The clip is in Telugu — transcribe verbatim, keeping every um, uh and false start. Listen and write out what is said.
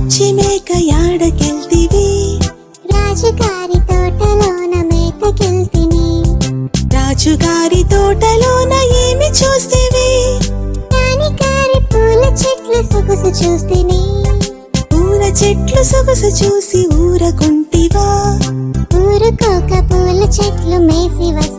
బుచ్చి మేక యాడకెళ్తివి? రాజుగారి తోటలోన మేతకెళ్తిని. రాజుగారి తోటలోన ఏమి చూస్తేవి? రాణిగారి పూల చెట్లు సొగసు చూస్తిని. పూల చెట్లు సొగసు చూసి ఊరకుంటివా? ఊరుకోక పూల చెట్లు మేసి